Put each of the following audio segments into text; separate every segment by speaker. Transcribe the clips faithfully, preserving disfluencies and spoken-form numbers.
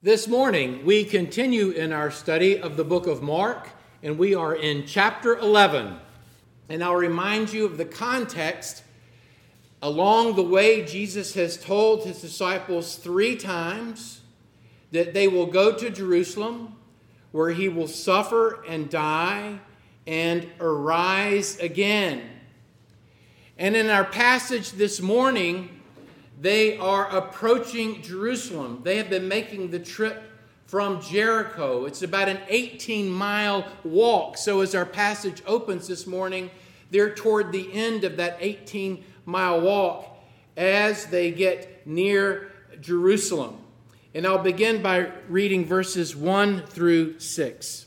Speaker 1: This morning, we continue in our study of the book of Mark, and we are in chapter eleven. And I'll remind you of the context. Along the way, Jesus has told his disciples three times that they will go to Jerusalem, where he will suffer and die and arise again. And in our passage this morning, they are approaching Jerusalem. They have been making the trip from Jericho. It's about an eighteen-mile walk. So as our passage opens this morning, they're toward the end of that eighteen-mile walk as they get near Jerusalem. And I'll begin by reading verses one through six.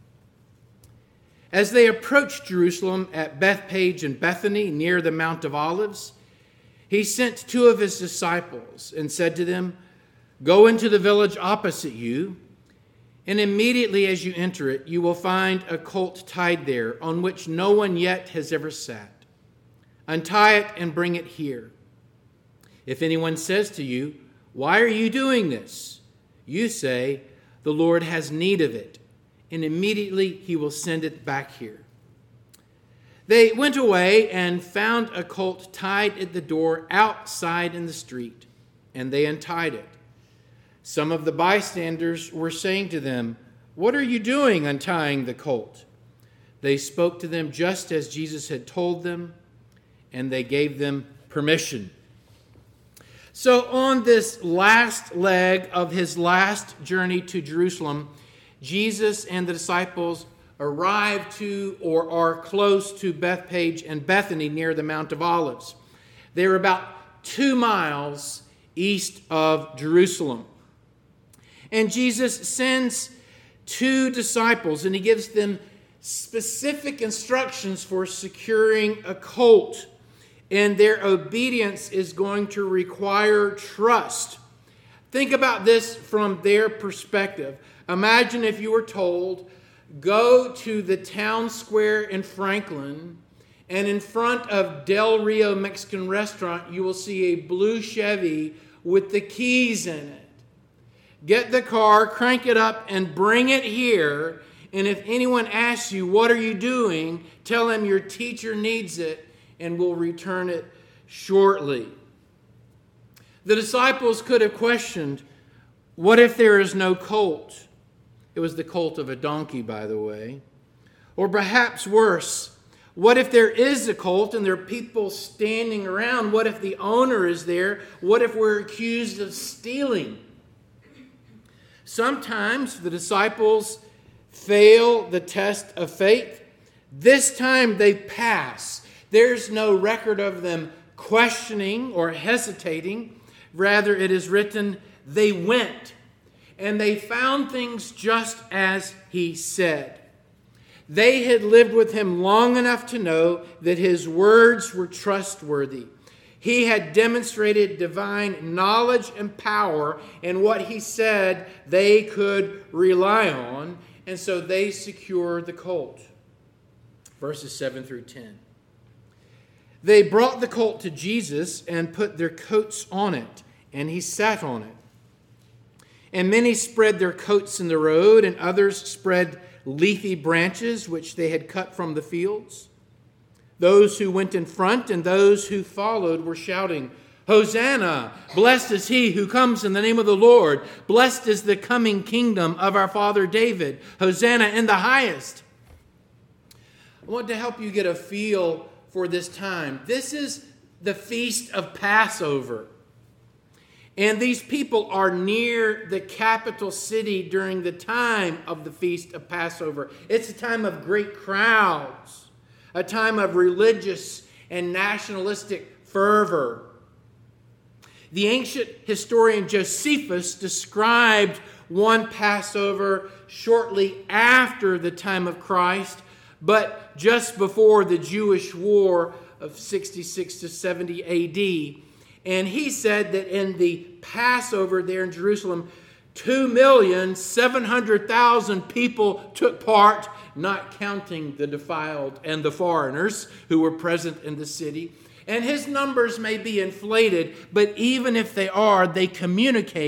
Speaker 1: As they approached Jerusalem at Bethphage and Bethany near the Mount of Olives, he sent two of his disciples and said to them, "Go into the village opposite you, and immediately as you enter it, you will find a colt tied there, on which no one yet has ever sat. Untie it and bring it here. If anyone says to you, 'Why are you doing this?' you say, 'The Lord has need of it,' and immediately he will send it back here." They went away and found a colt tied at the door outside in the street, and they untied it. Some of the bystanders were saying to them, "What are you doing untying the colt?" They spoke to them just as Jesus had told them, and they gave them permission. So on this last leg of his last journey to Jerusalem, Jesus and the disciples arrive to or are close to Bethphage and Bethany near the Mount of Olives. They're about two miles east of Jerusalem. And Jesus sends two disciples, and he gives them specific instructions for securing a colt. And their obedience is going to require trust. Think about this from their perspective. Imagine if you were told, go to the town square in Franklin, and in front of Del Rio Mexican Restaurant, you will see a blue Chevy with the keys in it. Get the car, crank it up, and bring it here. And if anyone asks you, "What are you doing?" tell them your teacher needs it and will return it shortly. The disciples could have questioned, "What if there is no colt?" It was the colt of a donkey, by the way. Or perhaps worse, what if there is a colt and there are people standing around? What if the owner is there? What if we're accused of stealing? Sometimes the disciples fail the test of faith. This time they pass. There's no record of them questioning or hesitating. Rather, it is written, they went. And they found things just as he said. They had lived with him long enough to know that his words were trustworthy. He had demonstrated divine knowledge and power, and what he said they could rely on. And so they secured the colt. Verses seven through ten. They brought the colt to Jesus and put their coats on it, and he sat on it. And many spread their coats in the road, and others spread leafy branches which they had cut from the fields. Those who went in front and those who followed were shouting, "Hosanna! Blessed is he who comes in the name of the Lord. Blessed is the coming kingdom of our father David. Hosanna in the highest." I want to help you get a feel for this time. This is the Feast of Passover. And these people are near the capital city during the time of the Feast of Passover. It's a time of great crowds, a time of religious and nationalistic fervor. The ancient historian Josephus described one Passover shortly after the time of Christ, but just before the Jewish War of sixty-six to seventy A D. And he said that in the Passover there in Jerusalem, two million seven hundred thousand people took part, not counting the defiled and the foreigners who were present in the city. And his numbers may be inflated, but even if they are, they communicate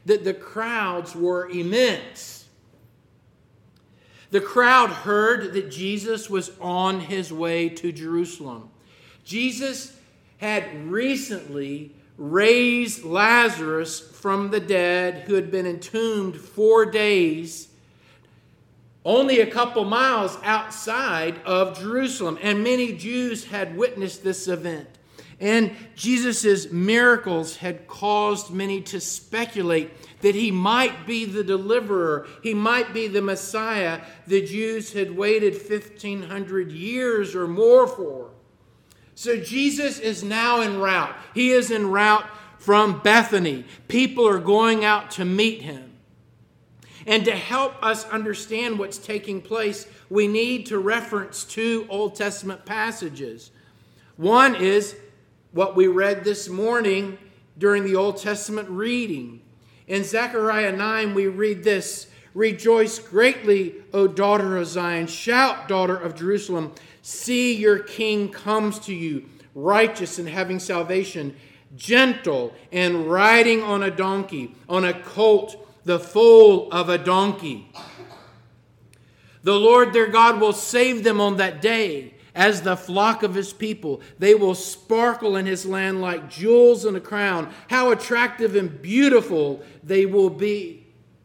Speaker 1: that the crowds were immense. The crowd heard that Jesus was on his way to Jerusalem. Jesus had recently raised Lazarus from the dead, who had been entombed four days, only a couple miles outside of Jerusalem. And many Jews had witnessed this event. And Jesus' miracles had caused many to speculate that he might be the deliverer, he might be the Messiah the Jews had waited fifteen hundred years or more for. So Jesus is now en route. He is en route from Bethany. People are going out to meet him. And to help us understand what's taking place, we need to reference two Old Testament passages. One is what we read this morning during the Old Testament reading. In Zechariah nine, we read this: "Rejoice greatly, O daughter of Zion. Shout, daughter of Jerusalem. See, your king comes to you, righteous and having salvation, gentle and riding on a donkey, on a colt, the foal of a donkey. The Lord their God will save them on that day as the flock of his people. They will sparkle in his land like jewels in a crown. How attractive and beautiful they will be."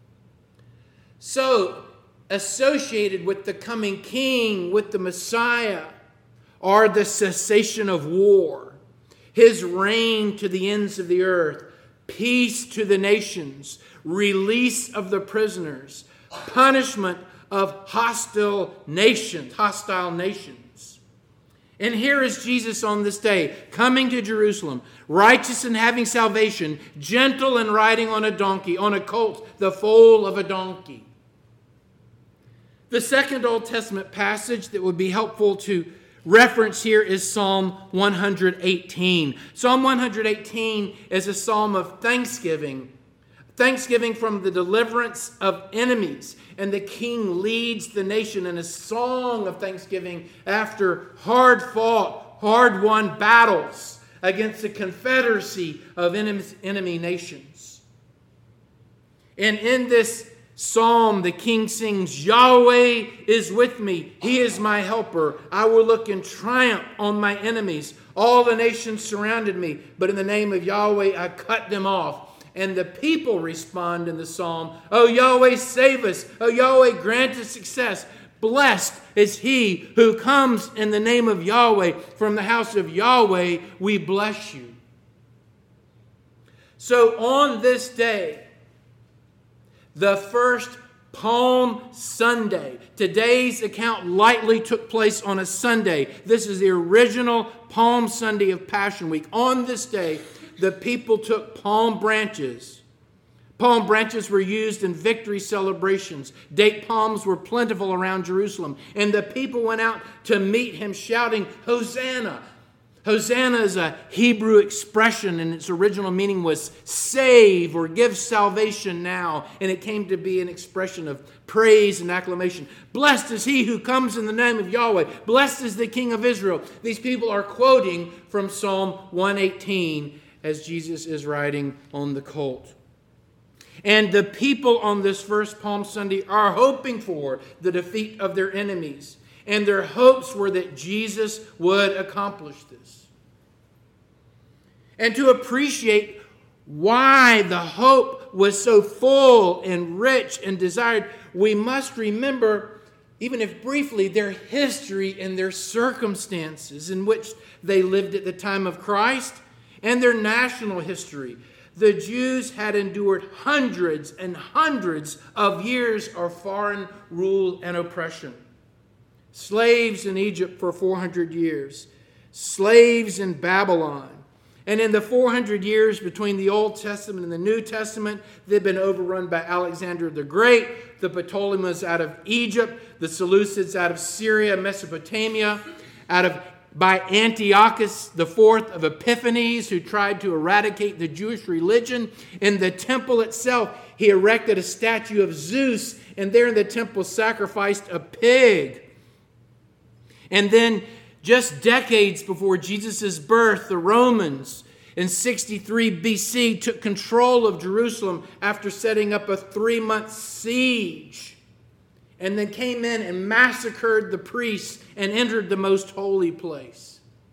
Speaker 1: So, associated with the coming king, with the Messiah, are the cessation of war, his reign to the ends of the earth, peace to the nations, release of the prisoners, punishment of hostile nations, hostile nations. And here is Jesus on this day, coming to Jerusalem, righteous and having salvation, gentle and riding on a donkey, on a colt, the foal of a donkey. The second Old Testament passage that would be helpful to reference here is Psalm one eighteen. Psalm one eighteen is a psalm of thanksgiving. Thanksgiving from the deliverance of enemies. And the king leads the nation in a song of thanksgiving after hard-fought, hard-won battles against a confederacy of enemy nations. And in this psalm, the king sings, "Yahweh is with me. He is my helper. I will look in triumph on my enemies. All the nations surrounded me, but in the name of Yahweh I cut them off." And the people respond in the psalm, "Oh Yahweh, save us. Oh Yahweh, grant us success. Blessed is he who comes in the name of Yahweh. From the house of Yahweh we bless you." So on this day, the first Palm Sunday. Today's account likely took place on a Sunday. This is the original Palm Sunday of Passion Week. On this day, the people took palm branches. Palm branches were used in victory celebrations. Date palms were plentiful around Jerusalem. And the people went out to meet him shouting, "Hosanna." Hosanna is a Hebrew expression, and its original meaning was save or give salvation now. And it came to be an expression of praise and acclamation. Blessed is he who comes in the name of Yahweh. Blessed is the King of Israel. These people are quoting from Psalm one eighteen as Jesus is riding on the colt. And the people on this first Palm Sunday are hoping for the defeat of their enemies. And their hopes were that Jesus would accomplish this. And to appreciate why the hope was so full and rich and desired, we must remember, even if briefly, their history and their circumstances in which they lived at the time of Christ and their national history. The Jews had endured hundreds and hundreds of years of foreign rule and oppression. Slaves in Egypt for four hundred years. Slaves in Babylon. And in the four hundred years between the Old Testament and the New Testament, they've been overrun by Alexander the Great, the Ptolemies out of Egypt, the Seleucids out of Syria, Mesopotamia, out of by Antiochus the fourth of Epiphanes, who tried to eradicate the Jewish religion. In the temple itself, he erected a statue of Zeus, and there in the temple sacrificed a pig. And then, just decades before Jesus' birth, the Romans in sixty-three B C took control of Jerusalem after setting up a three-month siege, and then came in and massacred the priests and entered the most holy place.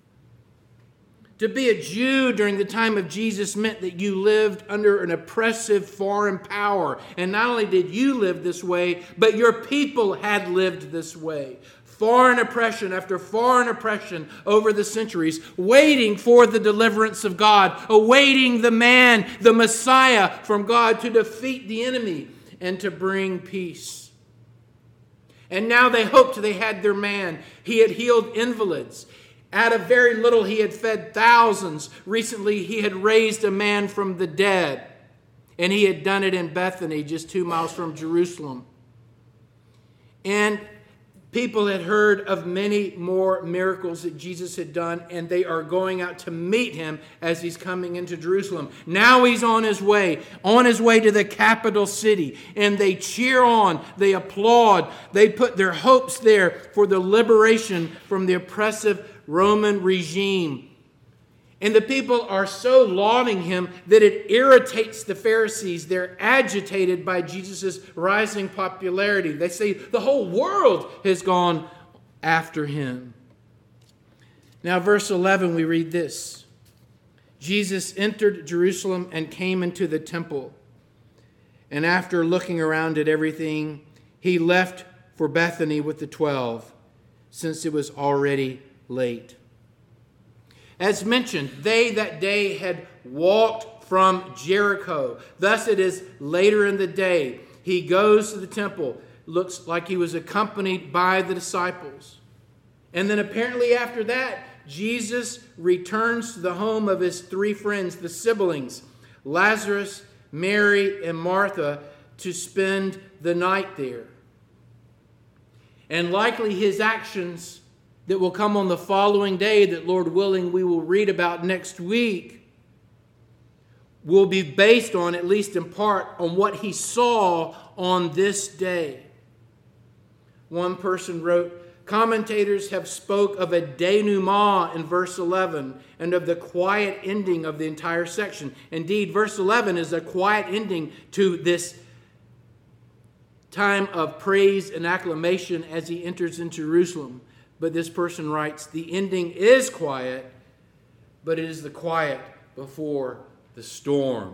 Speaker 1: To be a Jew during the time of Jesus meant that you lived under an oppressive foreign power. And not only did you live this way, but your people had lived this way. Foreign oppression after foreign oppression over the centuries, waiting for the deliverance of God, awaiting the man, the Messiah from God to defeat the enemy and to bring peace. And now they hoped they had their man. He had healed invalids. Out of very little, he had fed thousands. Recently, he had raised a man from the dead. And he had done it in Bethany, just two miles from Jerusalem. And people had heard of many more miracles that Jesus had done, and they are going out to meet him as he's coming into Jerusalem. Now he's on his way, on his way to the capital city, and they cheer on, they applaud, they put their hopes there for the liberation from the oppressive Roman regime. And the people are so lauding him that it irritates the Pharisees. They're agitated by Jesus' rising popularity. They say the whole world has gone after him. Now, verse eleven, we read this. Jesus entered Jerusalem and came into the temple. And after looking around at everything, he left for Bethany with the twelve, since it was already late. As mentioned, they that day had walked from Jericho. Thus it is later in the day. He goes to the temple. Looks like he was accompanied by the disciples. And then apparently after that, Jesus returns to the home of his three friends, the siblings, Lazarus, Mary, and Martha, to spend the night there. And likely his actions that will come on the following day, that Lord willing we will read about next week, will be based on, at least in part, on what he saw on this day. One person wrote, commentators have spoke of a denouement in verse eleven and of the quiet ending of the entire section. Indeed, verse eleven is a quiet ending to this time of praise and acclamation as he enters into Jerusalem. But this person writes, the ending is quiet, but it is the quiet before the storm.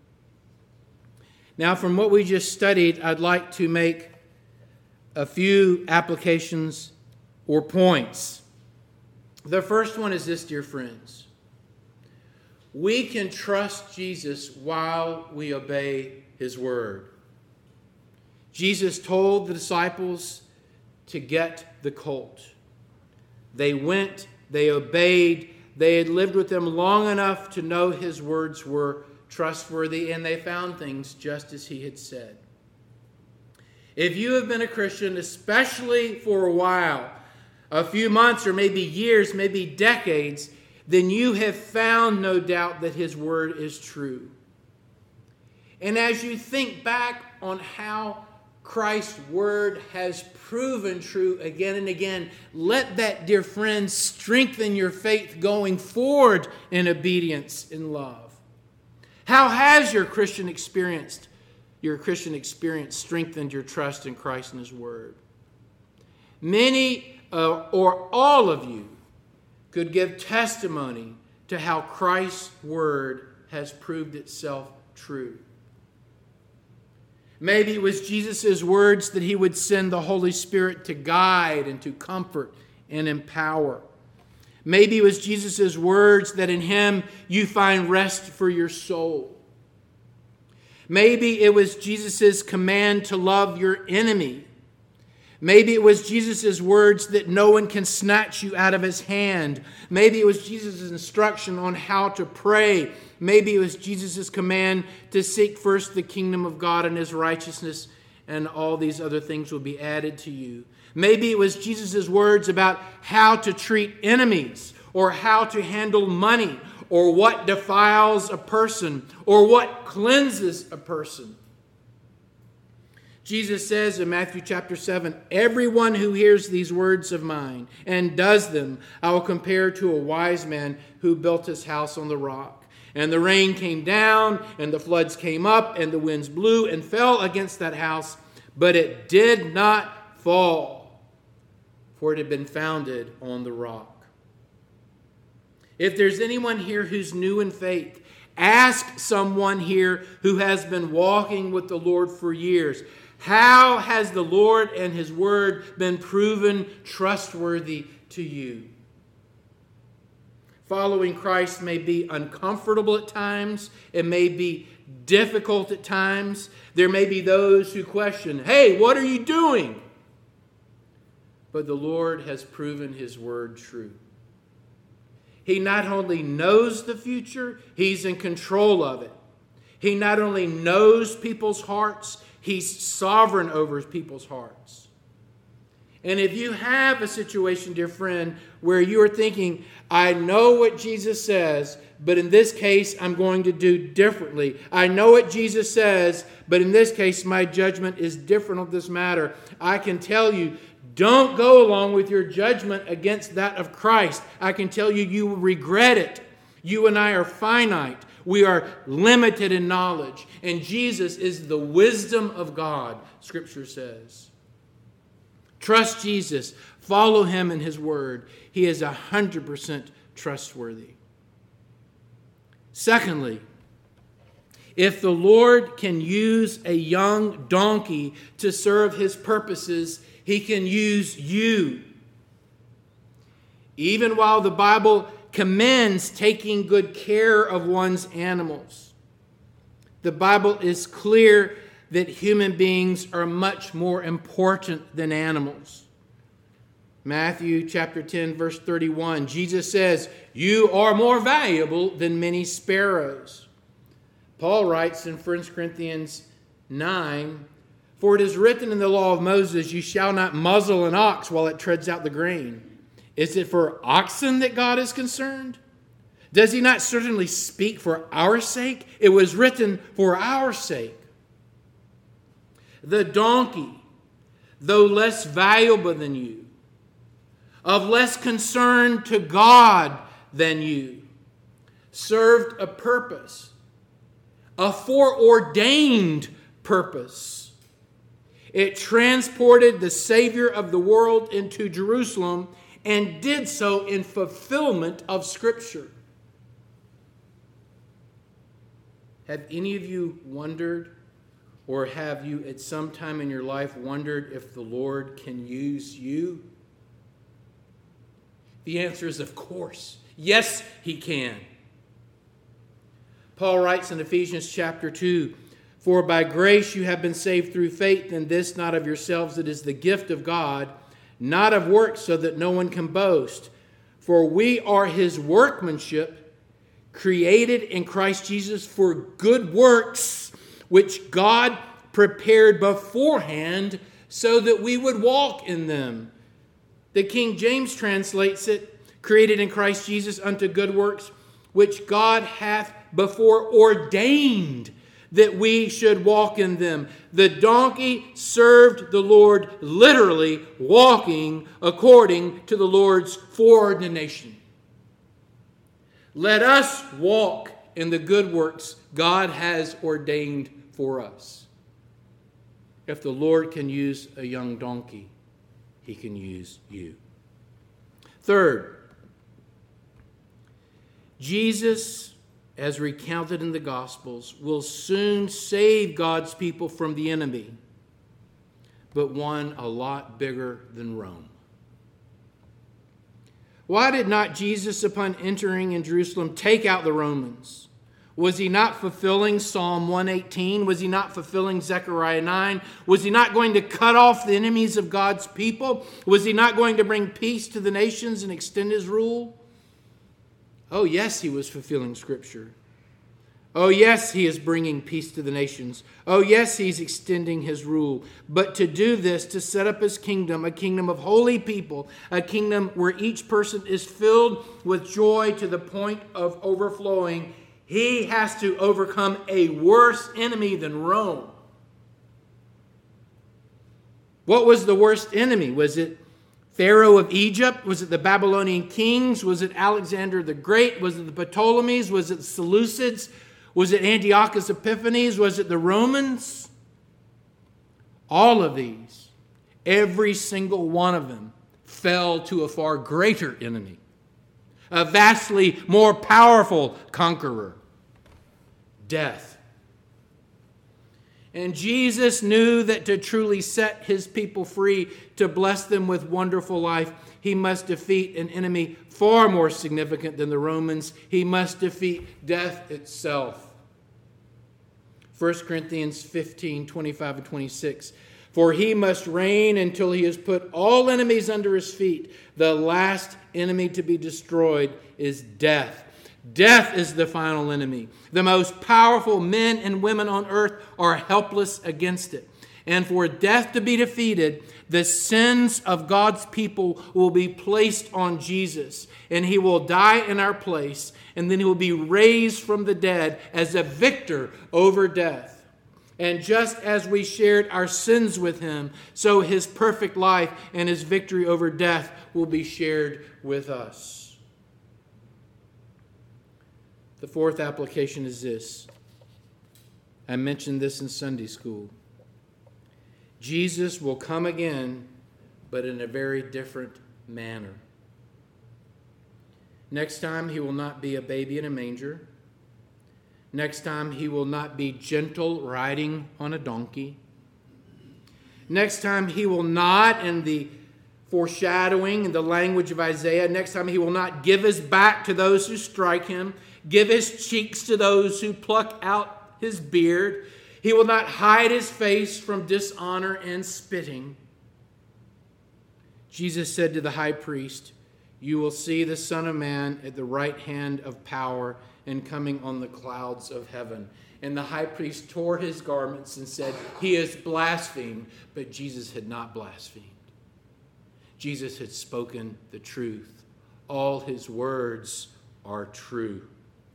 Speaker 1: Now, from what we just studied, I'd like to make a few applications or points. The first one is this, dear friends. We can trust Jesus while we obey his word. Jesus told the disciples to get the colt. They went, they obeyed, they had lived with him long enough to know his words were trustworthy, and they found things just as he had said. If you have been a Christian, especially for a while, a few months or maybe years, maybe decades, then you have found, no doubt, that his word is true. And as you think back on how Christ's word has proven true again and again, let that, dear friends, strengthen your faith going forward in obedience and love. How has your Christian experience, your Christian experience strengthened your trust in Christ and his word? Many uh, or all of you could give testimony to how Christ's word has proved itself true. Maybe it was Jesus' words that he would send the Holy Spirit to guide and to comfort and empower. Maybe it was Jesus' words that in him you find rest for your soul. Maybe it was Jesus' command to love your enemy. Maybe it was Jesus' words that no one can snatch you out of his hand. Maybe it was Jesus' instruction on how to pray. Maybe it was Jesus' command to seek first the kingdom of God and his righteousness, and all these other things will be added to you. Maybe it was Jesus' words about how to treat enemies, or how to handle money, or what defiles a person, or what cleanses a person. Jesus says in Matthew chapter seven, everyone who hears these words of mine and does them, I will compare to a wise man who built his house on the rock. And the rain came down, and the floods came up, and the winds blew and fell against that house, but it did not fall, for it had been founded on the rock. If there's anyone here who's new in faith, ask someone here who has been walking with the Lord for years. How has the Lord and His Word been proven trustworthy to you? Following Christ may be uncomfortable at times. It may be difficult at times. There may be those who question, hey, what are you doing? But the Lord has proven His Word true. He not only knows the future, He's in control of it. He not only knows people's hearts, He's sovereign over people's hearts. And if you have a situation, dear friend, where you are thinking, I know what Jesus says, but in this case, I'm going to do differently. I know what Jesus says, but in this case, my judgment is different on this matter. I can tell you, don't go along with your judgment against that of Christ. I can tell you, you will regret it. You and I are finite. We are limited in knowledge. And Jesus is the wisdom of God, Scripture says. Trust Jesus. Follow Him in His Word. He is one hundred percent trustworthy. Secondly, if the Lord can use a young donkey to serve His purposes, He can use you. Even while the Bible commends taking good care of one's animals, the Bible is clear that human beings are much more important than animals. Matthew chapter ten, verse thirty-one, Jesus says, you are more valuable than many sparrows. Paul writes in First Corinthians nine, for it is written in the law of Moses, you shall not muzzle an ox while it treads out the grain. Is it for oxen that God is concerned? Does He not certainly speak for our sake? It was written for our sake. The donkey, though less valuable than you, of less concern to God than you, served a purpose, a foreordained purpose. It transported the Savior of the world into Jerusalem and did so in fulfillment of Scripture. Have any of you wondered, or have you at some time in your life wondered if the Lord can use you? The answer is, of course. Yes, He can. Paul writes in Ephesians chapter two, for by grace you have been saved through faith, and this not of yourselves, it is the gift of God, not of works, so that no one can boast. For we are His workmanship, created in Christ Jesus for good works, which God prepared beforehand so that we would walk in them. The King James translates it, created in Christ Jesus unto good works, which God hath before ordained that we should walk in them. The donkey served the Lord literally, walking according to the Lord's foreordination. Let us walk in the good works God has ordained for us. If the Lord can use a young donkey, He can use you. Third, Jesus, as recounted in the Gospels, will soon save God's people from the enemy, but one a lot bigger than Rome. Why did not Jesus, upon entering in Jerusalem, take out the Romans? Was He not fulfilling Psalm one eighteen? Was He not fulfilling Zechariah nine? Was He not going to cut off the enemies of God's people? Was He not going to bring peace to the nations and extend His rule? Oh, yes, He was fulfilling Scripture. Oh, yes, He is bringing peace to the nations. Oh, yes, He's extending His rule. But to do this, to set up His kingdom, a kingdom of holy people, a kingdom where each person is filled with joy to the point of overflowing, He has to overcome a worse enemy than Rome. What was the worst enemy? Was it Pharaoh of Egypt? Was it the Babylonian kings? Was it Alexander the Great? Was it the Ptolemies? Was it the Seleucids? Was it Antiochus Epiphanes? Was it the Romans? All of these, every single one of them, fell to a far greater enemy, a vastly more powerful conqueror, death. And Jesus knew that to truly set his people free, to bless them with wonderful life, he must defeat an enemy far more significant than the Romans. He must defeat death itself. First Corinthians fifteen, twenty-five and twenty-six. For he must reign until he has put all enemies under his feet. The last enemy to be destroyed is death. Death is the final enemy. The most powerful men and women on earth are helpless against it. And for death to be defeated, the sins of God's people will be placed on Jesus. And he will die in our place. And then he will be raised from the dead as a victor over death. And just as we shared our sins with him, so his perfect life and his victory over death will be shared with us. The fourth application is this. I mentioned this in Sunday school. Jesus will come again, but in a very different manner. Next time, he will not be a baby in a manger. Next time, he will not be gentle riding on a donkey. Next time, he will not, in the foreshadowing in the language of Isaiah, next time he will not give his back to those who strike him, give his cheeks to those who pluck out his beard. He will not hide his face from dishonor and spitting. Jesus said to the high priest, "You will see the Son of Man at the right hand of power and coming on the clouds of heaven." And the high priest tore his garments and said, "He has blasphemed." But Jesus had not blasphemed. Jesus had spoken the truth. All his words are true.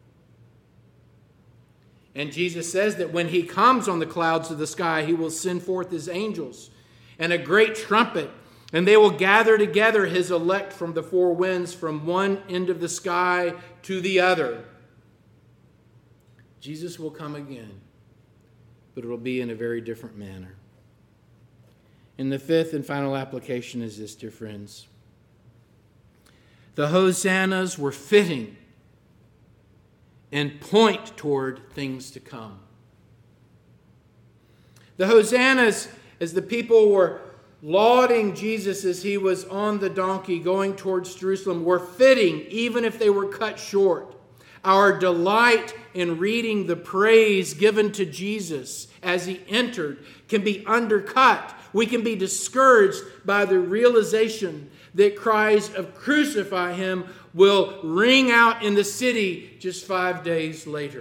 Speaker 1: And Jesus says that when he comes on the clouds of the sky, he will send forth his angels and a great trumpet, and they will gather together his elect from the four winds, from one end of the sky to the other. Jesus will come again, but it will be in a very different manner. And the fifth and final application is this, dear friends. The hosannas were fitting and point toward things to come. The hosannas, as the people were lauding Jesus as he was on the donkey going towards Jerusalem, were fitting even if they were cut short. Our delight in reading the praise given to Jesus as he entered can be undercut. We can be discouraged by the realization that cries of "Crucify him" will ring out in the city just five days later.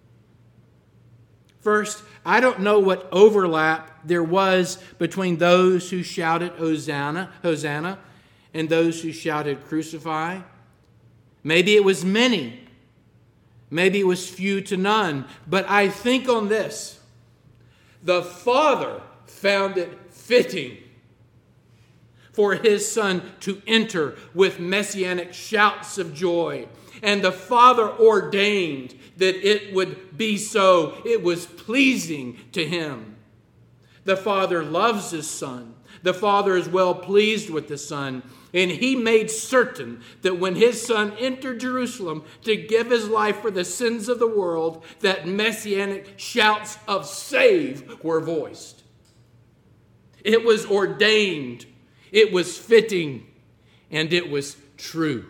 Speaker 1: First, I don't know what overlap there was between those who shouted Hosanna, Hosanna, and those who shouted "Crucify." Maybe it was many. Maybe it was few to none. But I think on this: the Father found it fitting for his Son to enter with messianic shouts of joy. And the Father ordained that it would be so. It was pleasing to him. The Father loves his Son. The Father is well pleased with the Son. And he made certain that when his Son entered Jerusalem to give his life for the sins of the world, that messianic shouts of "Save" were voiced. It was ordained, it was fitting, and it was true.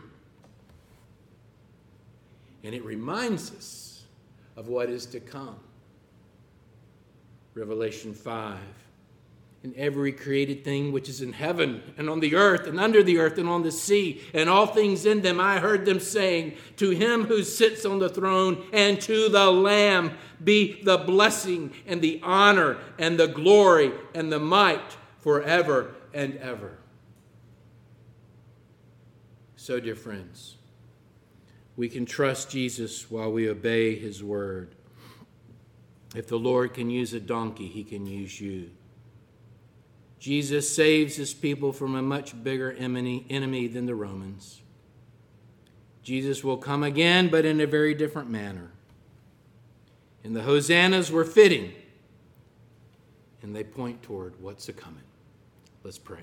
Speaker 1: And it reminds us of what is to come. Revelation five. "And every created thing which is in heaven and on the earth and under the earth and on the sea and all things in them, I heard them saying, to him who sits on the throne and to the Lamb be the blessing and the honor and the glory and the might forever and ever." So, dear friends, we can trust Jesus while we obey his word. If the Lord can use a donkey, he can use you. Jesus saves his people from a much bigger enemy, enemy than the Romans. Jesus will come again, but in a very different manner. And the hosannas were fitting, and they point toward what's a-coming. Let's pray.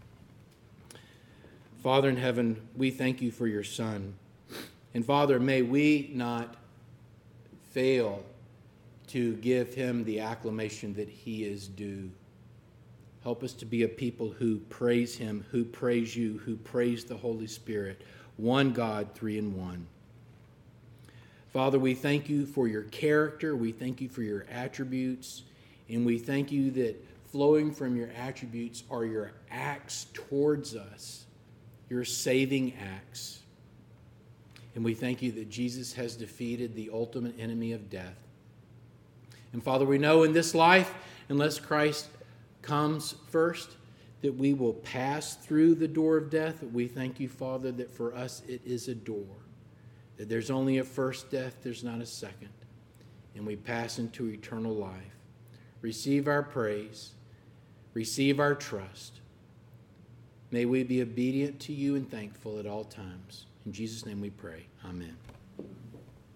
Speaker 1: Father in heaven, we thank you for your Son. And Father, may we not fail to give him the acclamation that he is due. Help us to be a people who praise him, who praise you, who praise the Holy Spirit, one God, three in one. Father, we thank you for your character. We thank you for your attributes. And we thank you that flowing from your attributes are your acts towards us, your saving acts. And we thank you that Jesus has defeated the ultimate enemy of death. And Father, we know in this life, unless Christ comes first, that we will pass through the door of death. We thank you, Father, that for us it is a door, that there's only a first death, there's not a second, and we pass into eternal life. Receive our praise, receive our trust. May we be obedient to you and thankful at all times. In Jesus' name we pray. Amen.